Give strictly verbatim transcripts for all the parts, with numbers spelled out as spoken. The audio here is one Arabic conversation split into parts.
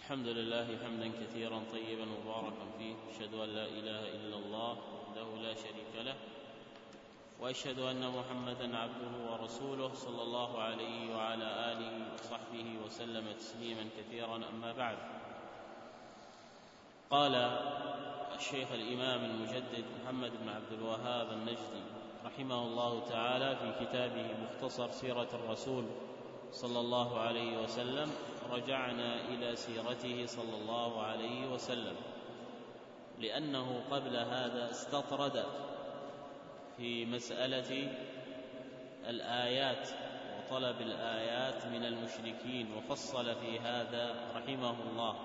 الحمد لله حمدا كثيرا طيبا مباركا فيه، أشهد أن لا إله إلا الله وحده لا شريك له، وأشهد أن محمدا عبده ورسوله صلى الله عليه وعلى آله وصحبه وسلم تسليما كثيرا. أما بعد، قال الشيخ الإمام المجدد محمد بن عبد الوهاب النجدي رحمه الله تعالى في كتابه مختصر سيرة الرسول صلى الله عليه وسلم: رجعنا إلى سيرته صلى الله عليه وسلم، لأنه قبل هذا استطرد في مسألة الآيات وطلب الآيات من المشركين، وفصل في هذا رحمه الله.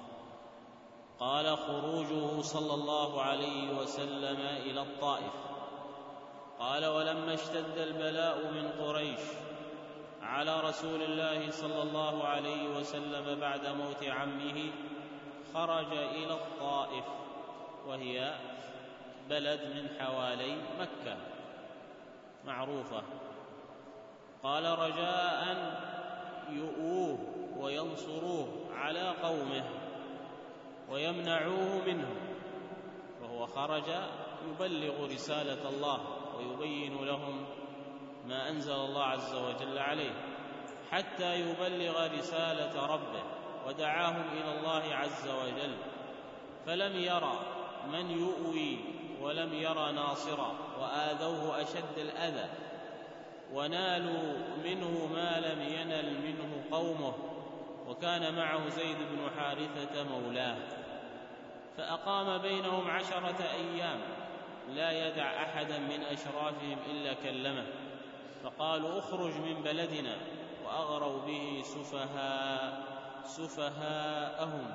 قال: خروجه صلى الله عليه وسلم إلى الطائف. قال: ولما اشتد البلاء من قريش على رسول الله صلى الله عليه وسلم بعد موت عمه، خرج إلى الطائف، وهي بلد من حوالي مكة معروفة. قال: رجاء يؤوه وينصروه على قومه ويمنعوه منه، فهو خرج يبلغ رسالة الله ويبين لهم ما أنزل الله عز وجل عليه حتى يبلغ رسالة ربه، ودعاهم إلى الله عز وجل، فلم يرى من يؤوي ولم يرى ناصرا، وآذوه أشد الأذى، ونالوا منه ما لم ينل منه قومه، وكان معه زيد بن حارثة مولاه، فأقام بينهم عشرة أيام لا يدع أحدا من أشرافهم إلا كلمه، فقالوا: اخرج من بلدنا، وأغروا به سفهاء سفهاءهم،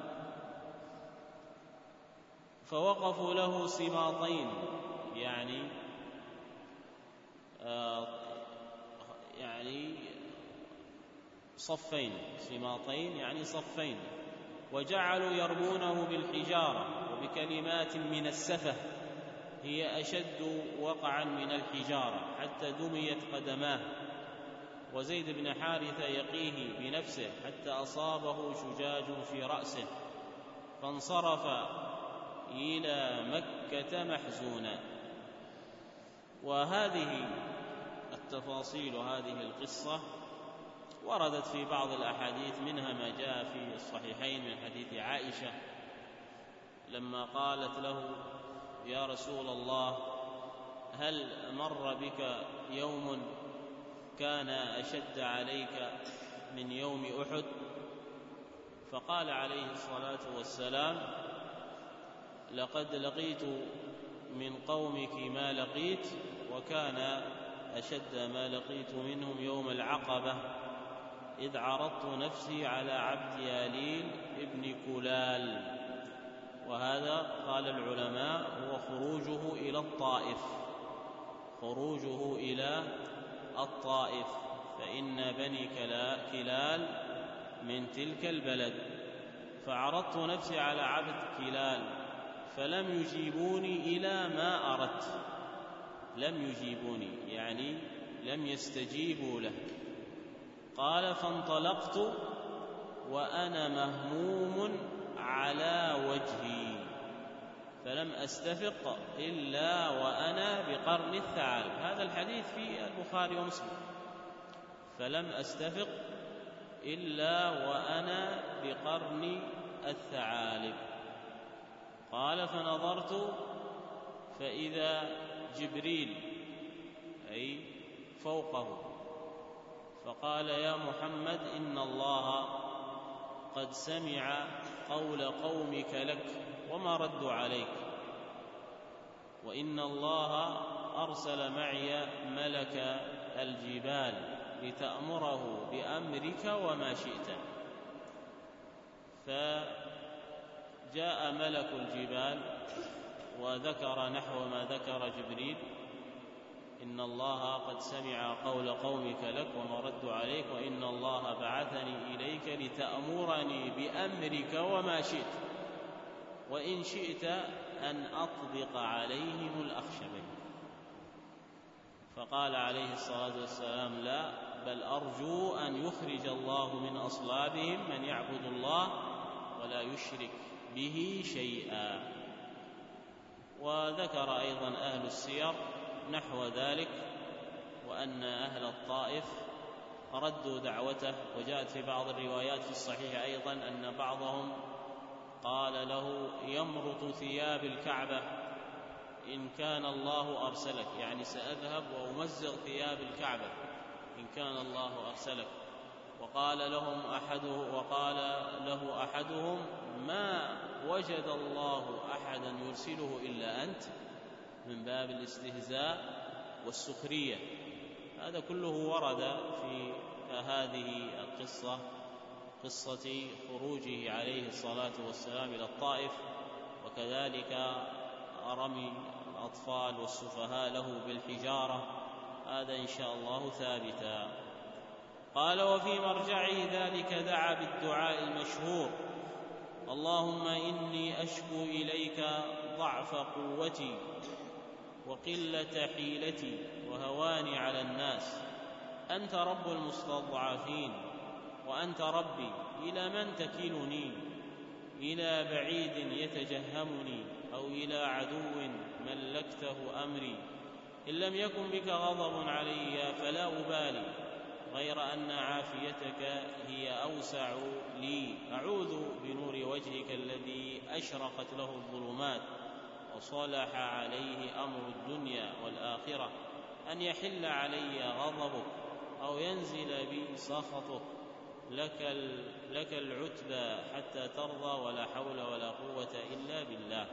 فوقفوا له سماطين، يعني آه يعني صفين، سماطين يعني صفين، وجعلوا يرمونه بالحجارة وبكلمات من السفه هي أشد وقعا من الحجارة، حتى دميت قدماه، وزيد بن حارثة يقيه بنفسه حتى أصابه شجاج في رأسه، فانصرف إلى مكة محزونا. وهذه التفاصيل وهذه القصة وردت في بعض الأحاديث، منها ما جاء في الصحيحين من حديث عائشة لما قالت له: يا رسول الله، هل مر بك يوم كان أشد عليك من يوم أحد؟ فقال عليه الصلاة والسلام: لقد لقيت من قومك ما لقيت، وكان أشد ما لقيت منهم يوم العقبة، إذ عرضت نفسي على عبد ياليل ابن كلال. وهذا قال العلماء هو خروجه إلى الطائف، خروجه إلى الطائف، فإن بني كلال من تلك البلد. فعرضت نفسي على عبد كلال فلم يجيبوني إلى ما أردت، لم يجيبوني يعني لم يستجيبوا له. قال: فانطلقت وأنا مهموم على وجهي، فلم أستفق إلا وأنا بقرن الثعالب. هذا الحديث في البخاري ومسلم: فلم أستفق إلا وأنا بقرن الثعالب. قال: فنظرت فإذا جبريل أي فوقه، فقال: يا محمد، إن الله قد سمع قول قومك لك وما ردوا عليك، وإن الله أرسل معي ملك الجبال لتأمره بأمرك وما شئت. فجاء ملك الجبال وذكر نحو ما ذكر جبريل: إن الله قد سمع قول قومك لك وما ردوا عليك، وإن الله بعثني إليك لتأمرني بأمرك وما شئت، وإن شئت أن أطبق عليهم الأخشبين. فقال عليه الصلاة والسلام: لا، بل أرجو أن يخرج الله من أصلابهم من يعبد الله ولا يشرك به شيئا. وذكر أيضا أهل السير نحو ذلك، وأن أهل الطائف ردوا دعوته. وجاءت في بعض الروايات في الصحيح أيضا أن بعضهم قال له يمرط ثياب الكعبة إن كان الله أرسلك، يعني سأذهب وأمزق ثياب الكعبة إن كان الله أرسلك. وقال لهم أحده وقال له أحدهم ما وجد الله أحدا يرسله إلا أنت، من باب الاستهزاء والسخرية. هذا كله ورد في هذه القصة، قصة خروجه عليه الصلاة والسلام إلى الطائف، وكذلك رمي الأطفال والسفهاء له بالحجارة، هذا إن شاء الله ثابتا. قال وفي مرجعه ذلك دعا بالدعاء المشهور: اللهم إني أشكو إليك ضعف قوتي وقلة حيلتي وهواني على الناس، أنت رب المستضعفين وأنت ربي، إلى من تكلني؟ إلى بعيد يتجهمني أو إلى عدو ملكته أمري؟ إن لم يكن بك غضب علي فلا أبالي، غير أن عافيتك هي أوسع لي. أعوذ بنور وجهك الذي أشرقت له الظلمات وصلح عليه أمر الدنيا والآخرة أن يحل علي غضبك أو ينزل بي سخطك، لك, لك العتبى حتى ترضى، ولا حول ولا قوة إلا بالله.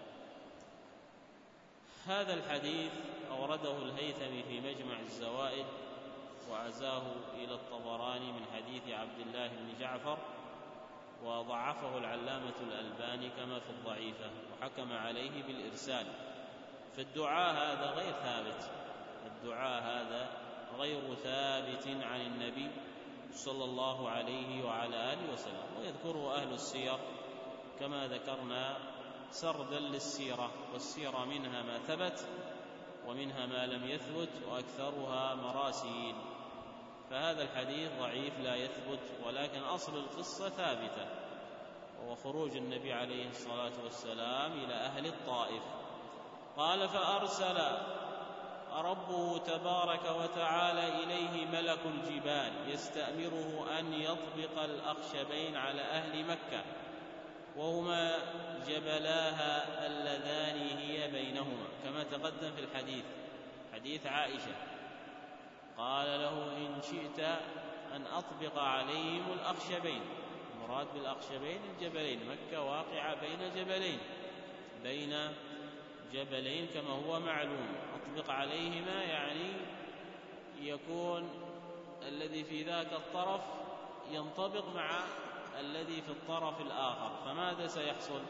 هذا الحديث أورده الهيثمي في مجمع الزوائد، وعزاه إلى الطبراني من حديث عبد الله بن جعفر، وضعفه العلامة الألباني كما في الضعيفة، وحكم عليه بالإرسال. فالدعاء هذا غير ثابت، الدعاء هذا غير ثابت عن النبي صلى الله عليه وعلى آله وسلم. ويذكره أهل السير كما ذكرنا سردا للسيرة، والسيرة منها ما ثبت ومنها ما لم يثبت، وأكثرها مراسيل. فهذا الحديث ضعيف لا يثبت، ولكن أصل القصة ثابتة، وهو خروج النبي عليه الصلاة والسلام إلى أهل الطائف. قال فأرسل ربه تبارك وتعالى إليه ملك الجبال يستأمره أن يطبق الأخشبين على أهل مكة، وهما جبلاها اللذان هي بينهما، كما تقدم في الحديث حديث عائشة. قال له إن شئت أن أطبق عليهم الأخشبين، المراد بالأخشبين الجبلين، مكة واقعة بين جبلين بين جبلين كما هو معلوم. أطبق عليهما يعني يكون الذي في ذاك الطرف ينطبق مع الذي في الطرف الآخر، فماذا سيحصل؟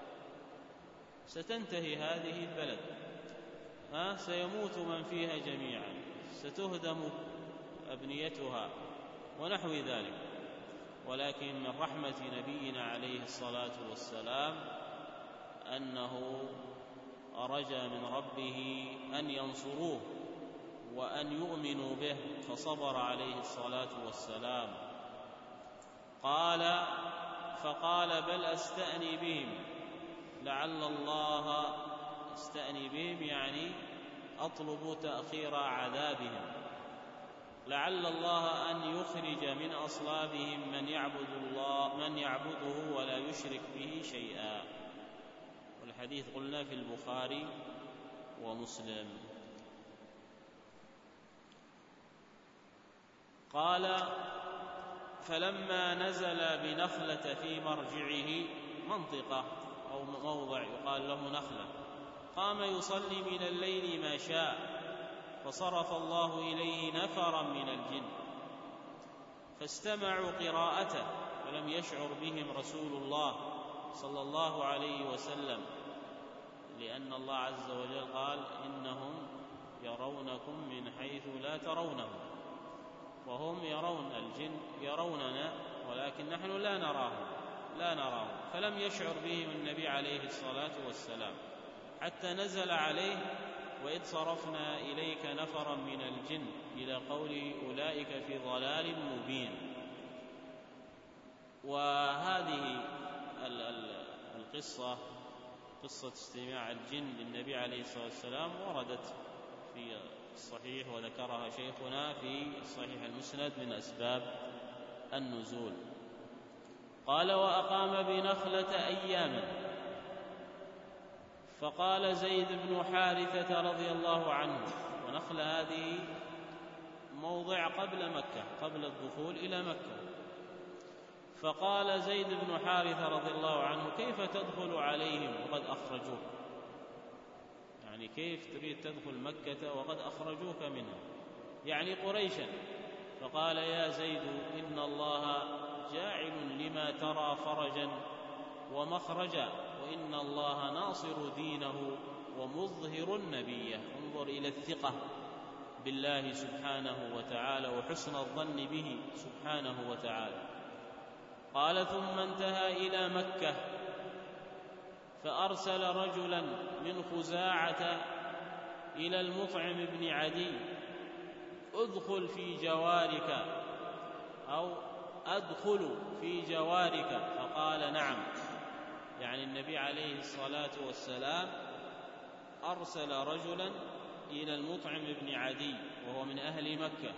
ستنتهي هذه البلد، ها سيموت من فيها جميعا، ستهدم أبنيتها ونحو ذلك. ولكن من رحمة نبينا عليه الصلاة والسلام أنه رجا من ربه أن ينصروه وأن يؤمنوا به، فصبر عليه الصلاة والسلام. قال فقال بل أستأني بهم لعل الله، أستأني بهم يعني أطلب تأخير عذابهم، لعل الله أن يخرج من أصلابهم من يعبد الله من يعبده ولا يشرك به شيئا. والحديث قلنا في البخاري ومسلم. قال فلما نزل بنخلة في مرجعه، منطقة أو موضع يقال له نخلة، قام يصلي من الليل ما شاء، فصرف الله إليه نفرا من الجن فاستمعوا قراءته، ولم يشعر بهم رسول الله صلى الله عليه وسلم، لأن الله عز وجل قال إنهم يرونكم من حيث لا ترونهم، وهم يرون الجن يروننا ولكن نحن لا نراهم لا نراهم فلم يشعر بهم النبي عليه الصلاة والسلام حتى نزل عليه وإذ صرفنا إليك نفرا من الجن إلى قول أولئك في ضلال مبين. وهذه القصة قصة استماع الجن للنبي عليه الصلاة والسلام وردت في الصحيح وذكرها شيخنا في الصحيح المسند من أسباب النزول. قال: وأقام بنخلة أياما، فقال زيد بن حارثة رضي الله عنه، ونخلة هذه موضع قبل مكة، قبل الدخول إلى مكة، فقال زيد بن حارثة رضي الله عنه: كيف تدخل عليهم وقد أخرجوك؟ يعني كيف تريد تدخل مكة وقد أخرجوك منها، يعني قريشا. فقال: يا زيد إن الله جاعل لما ترى فرجا ومخرجا، وإن الله ناصر دينه ومظهر نبيه. انظر إلى الثقة بالله سبحانه وتعالى وحسن الظن به سبحانه وتعالى. قال: ثم انتهى إلى مكة فأرسل رجلا من خزاعة إلى المطعم بن عدي: ادخل في جوارك، أو أدخل في جوارك. فقال: نعم. يعني النبي عليه الصلاة والسلام أرسل رجلا إلى المطعم بن عدي وهو من أهل مكة،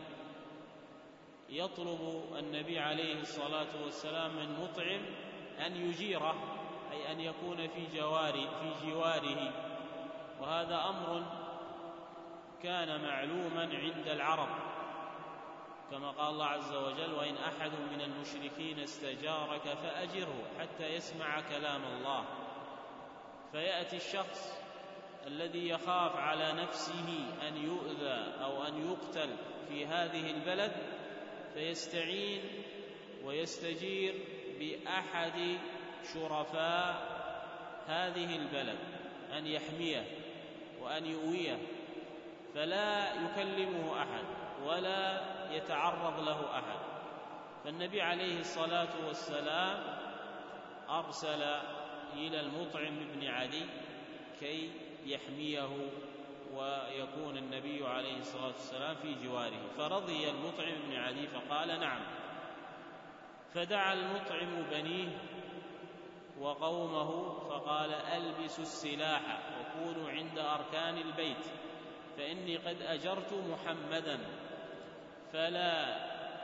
يطلب النبي عليه الصلاة والسلام من مطعم أن يجيره، أي أن يكون في جواره في جواره وهذا أمر كان معلوما عند العرب، كما قال الله عز وجل: وإن أحد من المشركين استجارك فأجره حتى يسمع كلام الله. فيأتي الشخص الذي يخاف على نفسه أن يؤذى أو أن يقتل في هذه البلد، فيستعين ويستجير بأحد شرفاء هذه البلد أن يحميه وأن يؤويه، فلا يكلمه أحد ولا يتعرض له أحد. فالنبي عليه الصلاة والسلام أرسل إلى المطعم بن عدي كي يحميه ويكون النبي عليه الصلاة والسلام في جواره، فرضي المطعم بن عدي فقال: نعم. فدعا المطعم بنيه وقومه فقال: ألبسوا السلاح وكونوا عند أركان البيت، فإني قد أجرت محمدا فلا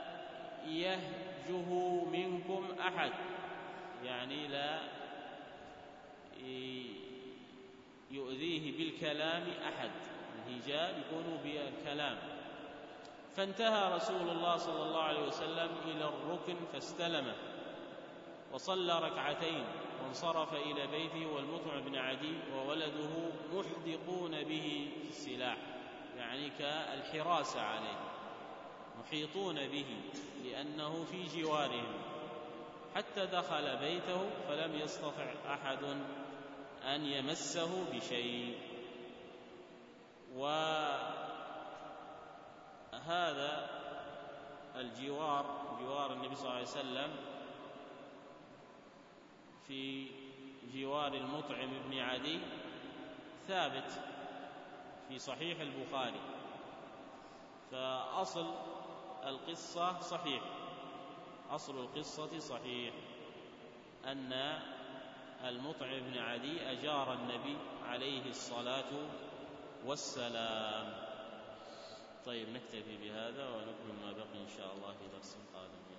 يهجه منكم أحد، يعني لا يؤذيه بالكلام أحد، الهجاء يكون بالكلام. فانتهى رسول الله صلى الله عليه وسلم إلى الركن فاستلمه وصلى ركعتين وانصرف إلى بيته، والمطعم بن عدي وولده محدقون به في السلاح، يعني كالحراسة عليه، محيطون به لأنه في جوارهم، حتى دخل بيته فلم يستطع أحد أن يمسه بشيء. وهذا الجوار، جوار النبي صلى الله عليه وسلم في جوار المطعم بن عدي، ثابت في صحيح البخاري، فأصل القصة صحيح، أصل القصة صحيح أن المطعم بن عدي أجار النبي عليه الصلاة والسلام. طيب، نكتفي بهذا ونكمل ما بقي إن شاء الله في درس قادم.